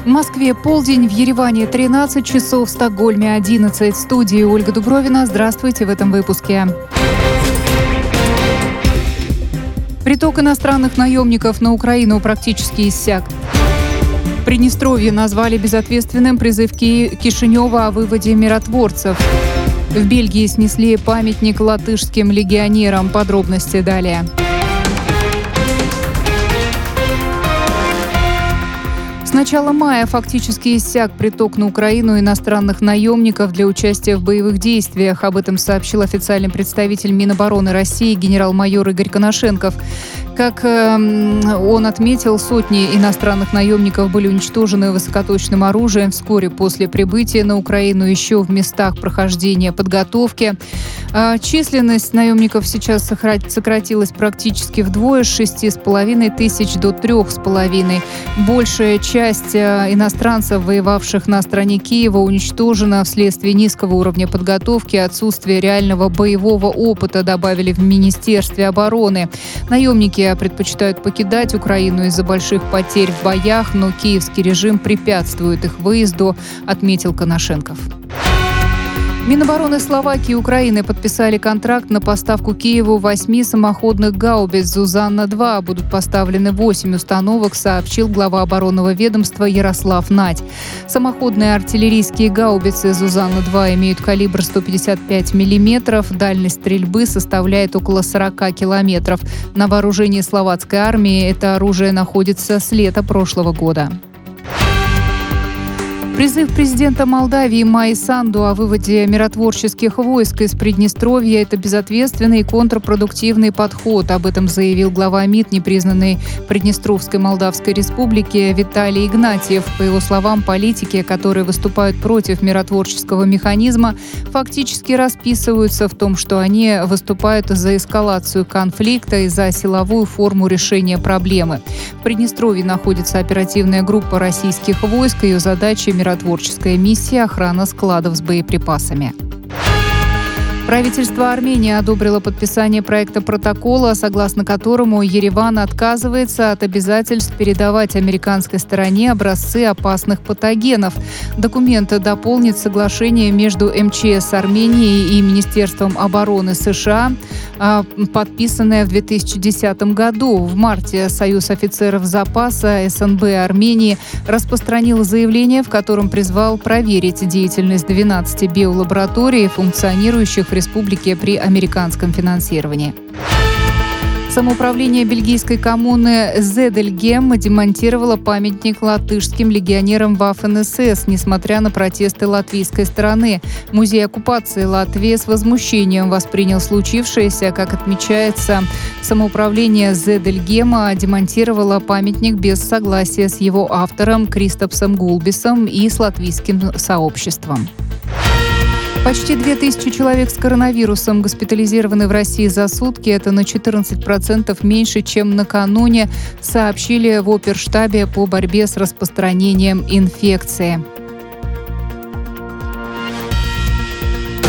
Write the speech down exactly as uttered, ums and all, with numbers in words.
В Москве полдень, в Ереване тринадцать часов, в Стокгольме одиннадцать. В студии Ольга Дубровина. Здравствуйте в этом выпуске. Приток иностранных наемников на Украину практически иссяк. В Приднестровье назвали безответственным призыв Ки- Кишинева о выводе миротворцев. В Бельгии снесли памятник латышским легионерам. Подробности далее. С начала мая фактически иссяк приток на Украину иностранных наемников для участия в боевых действиях. Об этом сообщил официальный представитель Минобороны России генерал-майор Игорь Коношенков. Как э, он отметил, сотни иностранных наемников были уничтожены высокоточным оружием вскоре после прибытия на Украину еще в местах прохождения подготовки. Э, численность наемников сейчас сократилась практически вдвое, с шести с половиной тысяч до трех с половиной. Большая часть иностранцев, воевавших на стороне Киева, уничтожена вследствие низкого уровня подготовки и отсутствия реального боевого опыта, добавили в Министерстве обороны. Наемники предпочитают покидать Украину из-за больших потерь в боях, но киевский режим препятствует их выезду, отметил Коношенков. Минобороны Словакии и Украины подписали контракт на поставку Киеву восьми самоходных гаубиц «Зузанна-два». Будут поставлены восемь установок, сообщил глава оборонного ведомства Ярослав Надь. Самоходные артиллерийские гаубицы «Зузанна-два» имеют калибр сто пятьдесят пять миллиметров, дальность стрельбы составляет около сорок километров. На вооружении словацкой армии это оружие находится с лета прошлого года. Призыв президента Молдавии Майи Санду о выводе миротворческих войск из Приднестровья – это безответственный и контрпродуктивный подход. Об этом заявил глава МИД непризнанной Приднестровской Молдавской Республики Виталий Игнатьев. По его словам, политики, которые выступают против миротворческого механизма, фактически расписываются в том, что они выступают за эскалацию конфликта и за силовую форму решения проблемы. В Приднестровье находится оперативная группа российских войск. Ее задача – миротворческая миссия, охрана складов с боеприпасами. Правительство Армении одобрило подписание проекта протокола, согласно которому Ереван отказывается от обязательств передавать американской стороне образцы опасных патогенов. Документ дополнит соглашение между эм че эс Армении и Министерством обороны США, подписанное в две тысячи десятом году. В марте Союз офицеров запаса эс эн бэ Армении распространил заявление, в котором призвал проверить деятельность двенадцати биолабораторий, функционирующих в республике при американском финансировании. Самоуправление бельгийской коммуны Зедельгем демонтировало памятник латышским легионерам Waffen эс эс, несмотря на протесты латвийской стороны. Музей оккупации Латвии с возмущением воспринял случившееся. Как отмечается, самоуправление Зедельгема демонтировало памятник без согласия с его автором Кристопсом Гулбисом и с латвийским сообществом. Почти две тысячи человек с коронавирусом госпитализированы в России за сутки. Это на четырнадцать процентов меньше, чем накануне, сообщили в оперштабе по борьбе с распространением инфекции.